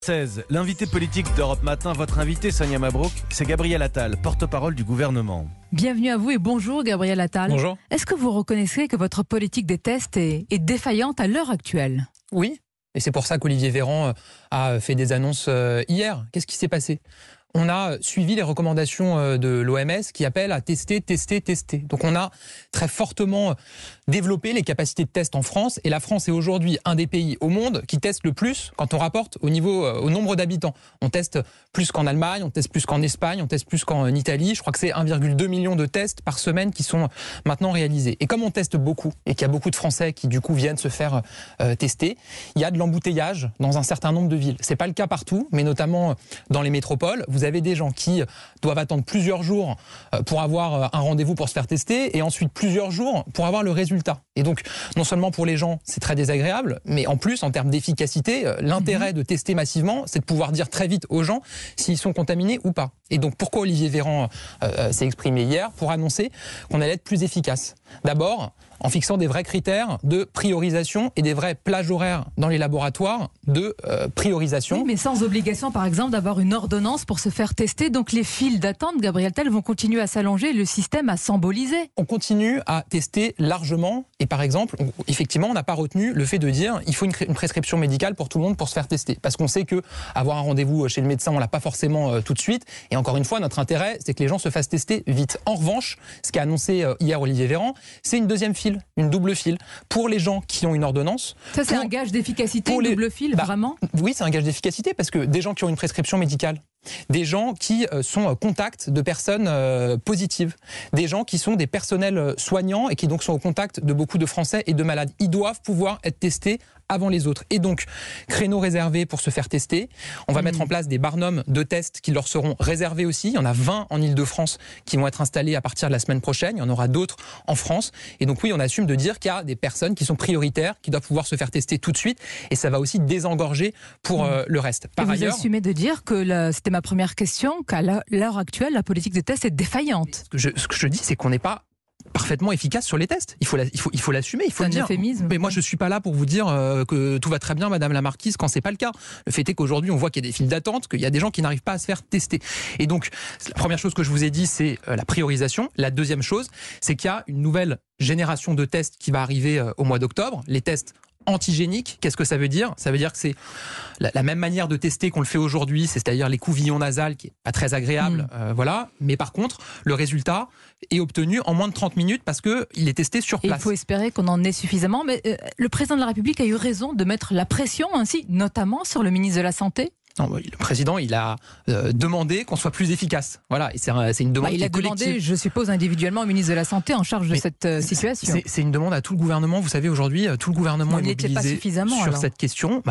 16. L'invité politique d'Europe Matin, votre invité Sonia Mabrouk, c'est Gabriel Attal, porte-parole du gouvernement. Bienvenue à vous et bonjour Gabriel Attal. Bonjour. Est-ce que vous reconnaissez que votre politique des tests est défaillante à l'heure actuelle ? Oui, et c'est pour ça qu'Olivier Véran a fait des annonces hier. Qu'est-ce qui s'est passé ? On a suivi les recommandations de l'OMS qui appellent à tester. Donc on a très fortement développé les capacités de test en France et la France est aujourd'hui un des pays au monde qui teste le plus quand on rapporte au nombre d'habitants. On teste plus qu'en Allemagne, on teste plus qu'en Espagne, on teste plus qu'en Italie. Je crois que c'est 1,2 million de tests par semaine qui sont maintenant réalisés. Et comme on teste beaucoup et qu'il y a beaucoup de Français qui du coup viennent se faire tester, il y a de l'embouteillage dans un certain nombre de villes. C'est pas le cas partout, mais notamment dans les métropoles. Vous avez des gens qui doivent attendre plusieurs jours pour avoir un rendez-vous pour se faire tester et ensuite plusieurs jours pour avoir le résultat. Et donc, non seulement pour les gens, c'est très désagréable, mais en plus, en termes d'efficacité, l'intérêt de tester massivement, c'est de pouvoir dire très vite aux gens s'ils sont contaminés ou pas. Et donc, pourquoi Olivier Véran s'est exprimé hier ? Pour annoncer qu'on allait être plus efficace. D'abord, en fixant des vrais critères de priorisation et des vraies plages horaires dans les laboratoires de priorisation. Oui, mais sans obligation, par exemple, d'avoir une ordonnance pour se faire tester. Donc les files d'attente, Gabriel Attal, vont continuer à s'allonger et le système à s'emboliser. On continue à tester largement. Et par exemple, effectivement, on n'a pas retenu le fait de dire il faut une prescription médicale pour tout le monde pour se faire tester. Parce qu'on sait que avoir un rendez-vous chez le médecin, on l'a pas forcément tout de suite. Et encore une fois, notre intérêt, c'est que les gens se fassent tester vite. En revanche, ce qu'a annoncé hier Olivier Véran, c'est une deuxième file, une double file. Pour les gens qui ont une ordonnance... Ça, c'est un gage d'efficacité, une double file, vraiment ? Oui, c'est un gage d'efficacité parce que des gens qui ont une prescription médicale, des gens qui sont au contact de personnes positives, des gens qui sont des personnels soignants et qui donc sont au contact de beaucoup de Français et de malades. Ils doivent pouvoir être testés avant les autres. Et donc, créneaux réservés pour se faire tester. On va mettre en place des barnums de tests qui leur seront réservés aussi. Il y en a 20 en Ile-de-France qui vont être installés à partir de la semaine prochaine. Il y en aura d'autres en France. Et donc oui, on assume de dire qu'il y a des personnes qui sont prioritaires, qui doivent pouvoir se faire tester tout de suite. Et ça va aussi désengorger pour le reste. Par ailleurs, vous assumez de dire que c'était ma première question, qu'à l'heure actuelle, la politique de test est défaillante. Ce que je dis, c'est qu'on n'est pas parfaitement efficace sur les tests. Il faut l'assumer, il faut le dire. Euphémisme. Mais moi, je suis pas là pour vous dire que tout va très bien, Madame la Marquise, quand c'est pas le cas. Le fait est qu'aujourd'hui, on voit qu'il y a des files d'attente, qu'il y a des gens qui n'arrivent pas à se faire tester. Et donc, la première chose que je vous ai dit, c'est la priorisation. La deuxième chose, c'est qu'il y a une nouvelle génération de tests qui va arriver au mois d'octobre. Les tests antigéniques, qu'est-ce que ça veut dire ? Ça veut dire que c'est la même manière de tester qu'on le fait aujourd'hui, c'est-à-dire les couvillons nasales, qui est pas très agréable, voilà. Mais par contre, le résultat est obtenu en moins de 30 minutes parce que il est testé sur place. Il faut espérer qu'on en ait suffisamment. Mais le président de la République a eu raison de mettre la pression ainsi, notamment sur le ministre de la Santé. Non, le président, il a demandé qu'on soit plus efficace. Voilà, et c'est une demande il a collective. demandé, je suppose, individuellement au ministre de la Santé en charge de cette situation. C'est une demande à tout le gouvernement. Vous savez, aujourd'hui, tout le gouvernement est mobilisé sur cette question.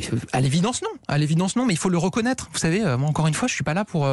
À l'évidence, non. À l'évidence, non, mais il faut le reconnaître. Vous savez, moi, encore une fois, je suis pas là pour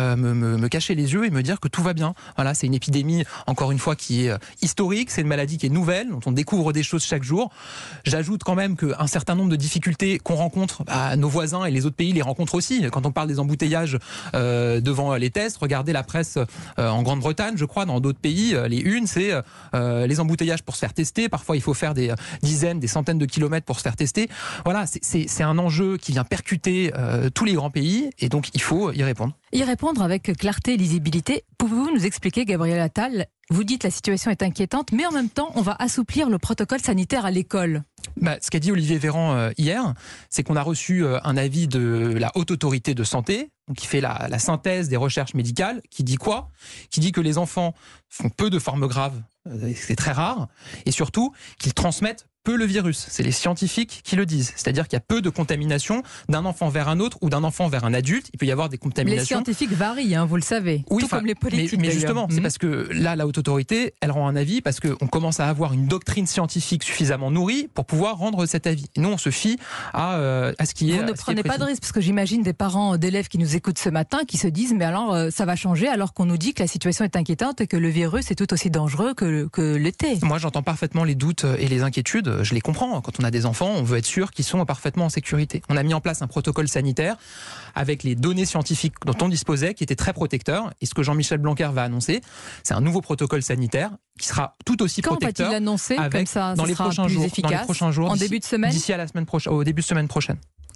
me cacher les yeux et me dire que tout va bien. Voilà, c'est une épidémie, encore une fois, qui est historique. C'est une maladie qui est nouvelle, dont on découvre des choses chaque jour. J'ajoute quand même qu'un certain nombre de difficultés qu'on rencontre, nos voisins et les autres pays les rencontrent aussi. Quand on parle des embouteillages devant les tests, regardez la presse en Grande-Bretagne, je crois, dans d'autres pays, les unes, c'est les embouteillages pour se faire tester. Parfois, il faut faire des dizaines, des centaines de kilomètres pour se faire tester. Voilà, c'est un enjeu qui vient percuter tous les grands pays et donc il faut y répondre. Y répondre avec clarté et lisibilité. Pouvez-vous nous expliquer, Gabriel Attal, vous dites la situation est inquiétante, mais en même temps, on va assouplir le protocole sanitaire à l'école. Ce qu'a dit Olivier Véran hier, c'est qu'on a reçu un avis de la Haute Autorité de Santé, qui fait la synthèse des recherches médicales, qui dit quoi ? Qui dit que les enfants font peu de formes graves, c'est très rare, et surtout qu'ils transmettent peu le virus. C'est les scientifiques qui le disent. C'est-à-dire qu'il y a peu de contamination d'un enfant vers un autre ou d'un enfant vers un adulte. Il peut y avoir des contaminations. Les scientifiques varient, vous le savez. Oui, tout comme les politiques. Mais justement, c'est parce que là, la Haute Autorité, elle rend un avis parce qu'on commence à avoir une doctrine scientifique suffisamment nourrie pour pouvoir rendre cet avis. Et nous, on se fie à ce qui est. Vous ne prenez pas de risque, parce que j'imagine des parents d'élèves qui nous écoutent ce matin qui se disent mais alors ça va changer alors qu'on nous dit que la situation est inquiétante et que le virus est tout aussi dangereux que l'était. Moi, j'entends parfaitement les doutes et les inquiétudes. Je les comprends. Quand on a des enfants, on veut être sûr qu'ils sont parfaitement en sécurité. On a mis en place un protocole sanitaire avec les données scientifiques dont on disposait, qui étaient très protecteurs. Et ce que Jean-Michel Blanquer va annoncer, c'est un nouveau protocole sanitaire qui sera tout aussi protecteur. Quand va-t-il l'annoncer comme ça, dans les prochains jours, efficace, dans les prochains jours, en début de semaine, d'ici à la semaine prochaine, au début de semaine prochaine.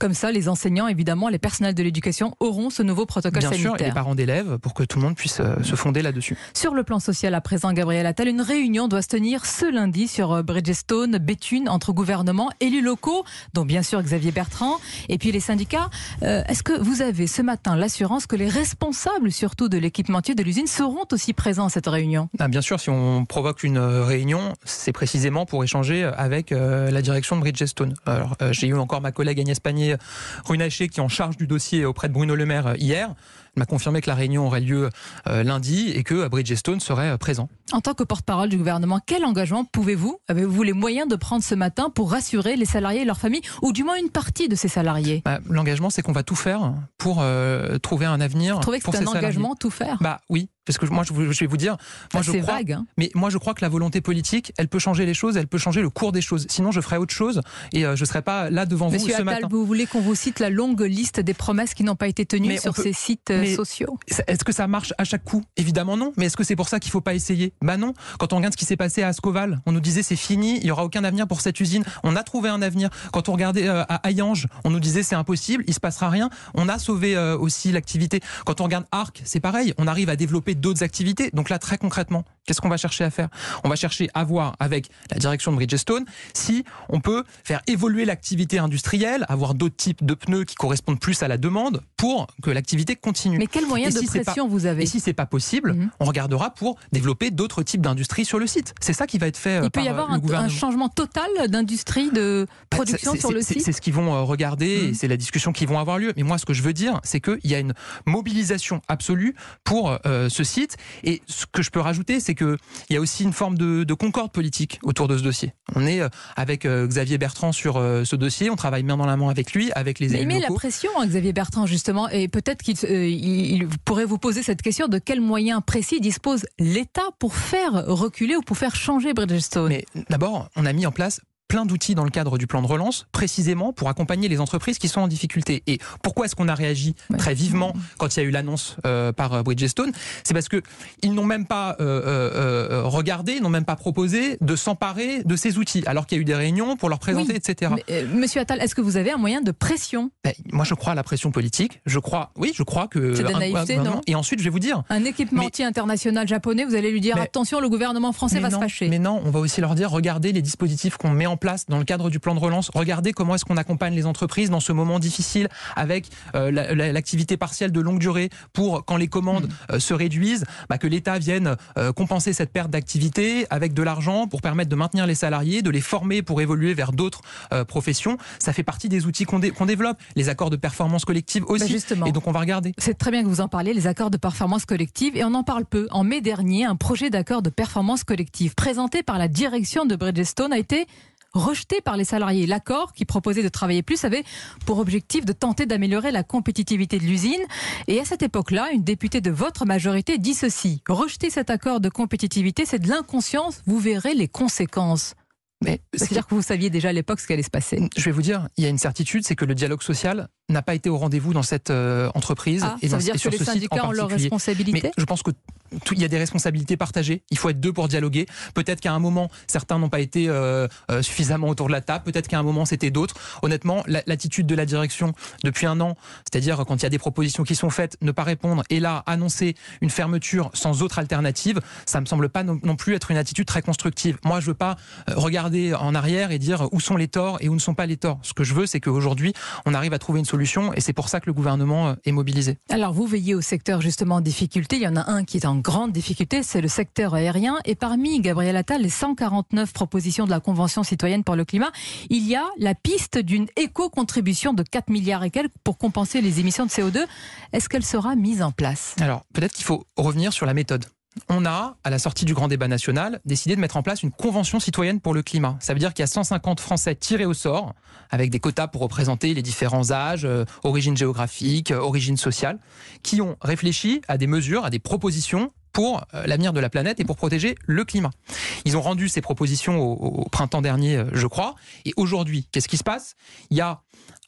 Comme ça, les enseignants, évidemment, les personnels de l'éducation auront ce nouveau protocole sanitaire. Bien sûr, et les parents d'élèves, pour que tout le monde puisse se fonder là-dessus. Sur le plan social, à présent, Gabriel Attal, une réunion doit se tenir ce lundi sur Bridgestone, Béthune, entre gouvernements, élus locaux, dont bien sûr Xavier Bertrand, et puis les syndicats. Est-ce que vous avez ce matin l'assurance que les responsables, surtout de l'équipementier de l'usine, seront aussi présents à cette réunion ? Bien sûr, si on provoque une réunion, c'est précisément pour échanger avec la direction de Bridgestone. Alors, j'ai eu encore ma collègue Agnès Pannier-Runacher qui est en charge du dossier auprès de Bruno Le Maire hier. Elle m'a confirmé que la réunion aurait lieu lundi et que Bridgestone serait présent. En tant que porte-parole du gouvernement, quel engagement avez-vous les moyens de prendre ce matin pour rassurer les salariés et leurs familles, ou du moins une partie de ces salariés ? L'engagement, c'est qu'on va tout faire pour trouver un avenir. Vous trouvez que c'est un engagement, tout faire ? Oui. Parce que moi, je vais vous dire, c'est vague. Hein. Mais moi, je crois que la volonté politique, elle peut changer les choses, elle peut changer le cours des choses. Sinon, je ferai autre chose et je ne serai pas là devant vous ce matin. Monsieur Attal, vous voulez qu'on vous cite la longue liste des promesses qui n'ont pas été tenues sur ces sites sociaux ? Est-ce que ça marche à chaque coup ? Évidemment non. Mais est-ce que c'est pour ça qu'il ne faut pas essayer ? Non. Quand on regarde ce qui s'est passé à Ascoval, on nous disait c'est fini, il n'y aura aucun avenir pour cette usine. On a trouvé un avenir. Quand on regardait à Hayange, on nous disait c'est impossible, il ne se passera rien. On a sauvé aussi l'activité. Quand on regarde Arc, c'est pareil. On arrive à développer d'autres activités. Donc là, très concrètement, qu'est-ce qu'on va chercher à faire ? On va chercher à voir avec la direction de Bridgestone si on peut faire évoluer l'activité industrielle, avoir d'autres types de pneus qui correspondent plus à la demande pour que l'activité continue. Mais quel moyen de pression vous avez ? Et si c'est pas possible, on regardera pour développer d'autres types d'industries sur le site. C'est ça qui va être fait par le gouvernement. Il peut y avoir un changement total d'industrie de production sur le site ? C'est ce qu'ils vont regarder et c'est la discussion qui vont avoir lieu. Mais moi, ce que je veux dire, c'est qu'il y a une mobilisation absolue pour ce site. Et ce que je peux rajouter, c'est qu'il y a aussi une forme de concorde politique autour de ce dossier. On est avec Xavier Bertrand sur ce dossier, on travaille main dans la main avec lui, avec les élus locaux. Mais il met la pression, Xavier Bertrand, justement, et peut-être qu'il pourrait vous poser cette question de quels moyens précis dispose l'État pour faire reculer ou pour faire changer Bridgestone ? Mais d'abord, on a mis en place plein d'outils dans le cadre du plan de relance, précisément pour accompagner les entreprises qui sont en difficulté. Et pourquoi est-ce qu'on a réagi très vivement quand il y a eu l'annonce par Bridgestone ? C'est parce qu'ils n'ont même pas regardé, ils n'ont même pas proposé de s'emparer de ces outils, alors qu'il y a eu des réunions pour leur présenter, etc. Mais, Monsieur Attal, est-ce que vous avez un moyen de pression ? Moi, je crois à la pression politique. Je crois que... C'est de la naïveté, non ? Et ensuite, je vais vous dire... Un équipementier international japonais, vous allez lui dire attention, le gouvernement français va se fâcher. Mais non, on va aussi leur dire regardez les dispositifs qu'on met en place dans le cadre du plan de relance. Regardez comment est-ce qu'on accompagne les entreprises dans ce moment difficile avec l'activité partielle de longue durée pour, quand les commandes se réduisent, que l'État vienne compenser cette perte d'activité avec de l'argent pour permettre de maintenir les salariés, de les former pour évoluer vers d'autres professions. Ça fait partie des outils qu'on développe. Les accords de performance collective aussi. Et donc on va regarder. C'est très bien que vous en parlez, les accords de performance collective. Et on en parle peu. En mai dernier, un projet d'accord de performance collective présenté par la direction de Bridgestone a été rejeté par les salariés. L'accord, qui proposait de travailler plus, avait pour objectif de tenter d'améliorer la compétitivité de l'usine. Et à cette époque-là, une députée de votre majorité dit ceci: rejeter cet accord de compétitivité, c'est de l'inconscience, vous verrez les conséquences. C'est-à-dire que vous saviez déjà à l'époque ce qui allait se passer. Je vais vous dire, il y a une certitude, c'est que le dialogue social n'a pas été au rendez-vous dans cette entreprise. Ça veut dire que les syndicats ont leurs responsabilités. Mais je pense que il y a des responsabilités partagées. Il faut être deux pour dialoguer. Peut-être qu'à un moment, certains n'ont pas été suffisamment autour de la table. Peut-être qu'à un moment, c'était d'autres. Honnêtement, l'attitude de la direction depuis un an, c'est-à-dire quand il y a des propositions qui sont faites, ne pas répondre et là, annoncer une fermeture sans autre alternative, ça me semble pas non plus être une attitude très constructive. Moi, je veux pas regarder en arrière et dire où sont les torts et où ne sont pas les torts. Ce que je veux, c'est qu'aujourd'hui, on arrive à trouver une solution et c'est pour ça que le gouvernement est mobilisé. Alors, vous veillez au secteur justement en difficulté. Il y en a un qui est en grande difficulté, c'est le secteur aérien. Et parmi, Gabriel Attal, les 149 propositions de la Convention citoyenne pour le climat, il y a la piste d'une éco-contribution de 4 milliards et quelques pour compenser les émissions de CO2. Est-ce qu'elle sera mise en place ? Alors, peut-être qu'il faut revenir sur la méthode. On a, à la sortie du grand débat national, décidé de mettre en place une convention citoyenne pour le climat. Ça veut dire qu'il y a 150 Français tirés au sort, avec des quotas pour représenter les différents âges, origine géographique, origine sociale, qui ont réfléchi à des mesures, à des propositions pour l'avenir de la planète et pour protéger le climat. Ils ont rendu ces propositions au printemps dernier, je crois. Et aujourd'hui, qu'est-ce qui se passe ? Il y a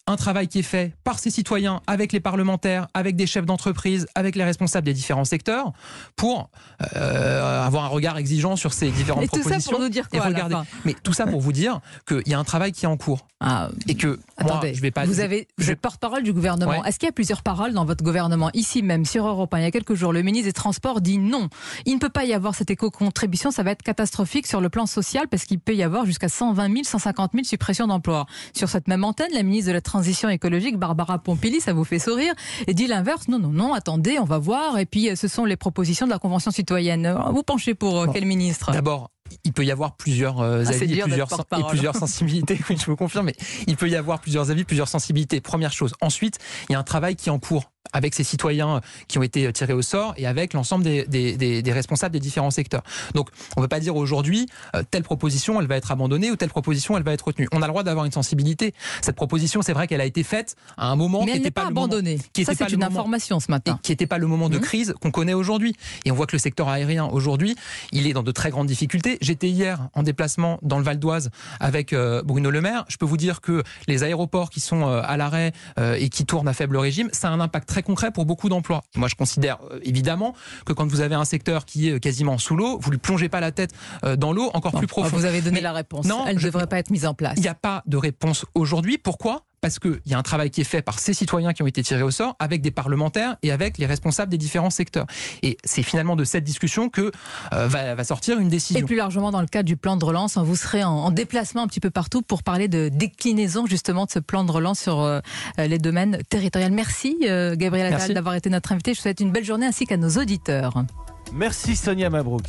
un travail qui est fait par ces citoyens, avec les parlementaires, avec des chefs d'entreprise, avec les responsables des différents secteurs, pour avoir un regard exigeant sur ces différentes propositions. Et tout ça pour nous dire quoi, et regarder. Mais tout ça pour vous dire qu'il y a un travail qui est en cours. Et que attendez, moi, je vais pas. Vous êtes porte-parole du gouvernement. Ouais. Est-ce qu'il y a plusieurs paroles dans votre gouvernement? Ici même, sur Europe 1, il y a quelques jours, le ministre des Transports dit non. Il ne peut pas y avoir cette éco-contribution, ça va être catastrophique sur le plan social parce qu'il peut y avoir jusqu'à 120 000, 150 000 suppressions d'emplois. Sur cette même antenne, la ministre de la Transition écologique, Barbara Pompili, ça vous fait sourire, et dit l'inverse. Non, attendez, on va voir. Et puis, ce sont les propositions de la Convention citoyenne. Vous penchez pour quel ministre? D'abord, il peut y avoir plusieurs avis et plusieurs sensibilités. Oui, je vous confirme, mais il peut y avoir plusieurs avis, plusieurs sensibilités. Première chose. Ensuite, il y a un travail qui est en cours avec ces citoyens qui ont été tirés au sort et avec l'ensemble des responsables des différents secteurs. Donc, on ne peut pas dire aujourd'hui, telle proposition, elle va être abandonnée ou telle proposition, elle va être retenue. On a le droit d'avoir une sensibilité. Cette proposition, c'est vrai qu'elle a été faite à un moment mais qui n'était pas abandonnée. Ça, c'est une information ce matin. Qui n'était pas le moment de crise qu'on connaît aujourd'hui. Et on voit que le secteur aérien, aujourd'hui, il est dans de très grandes difficultés. J'étais hier en déplacement dans le Val d'Oise avec Bruno Le Maire. Je peux vous dire que les aéroports qui sont à l'arrêt et qui tournent à faible régime, ça a un impact très concret pour beaucoup d'emplois. Moi, je considère évidemment que quand vous avez un secteur qui est quasiment sous l'eau, vous ne lui plongez pas la tête dans l'eau encore plus profond. Vous avez donné la réponse. Non, elle ne devrait pas être mise en place. Il n'y a pas de réponse aujourd'hui. Pourquoi ? Parce qu'il y a un travail qui est fait par ces citoyens qui ont été tirés au sort, avec des parlementaires et avec les responsables des différents secteurs. Et c'est finalement de cette discussion que va sortir une décision. Et plus largement, dans le cadre du plan de relance, vous serez en déplacement un petit peu partout pour parler de déclinaison justement de ce plan de relance sur les domaines territoriaux. Merci Gabriel Attal d'avoir été notre invité. Je vous souhaite une belle journée ainsi qu'à nos auditeurs. Merci Sonia Mabrouk.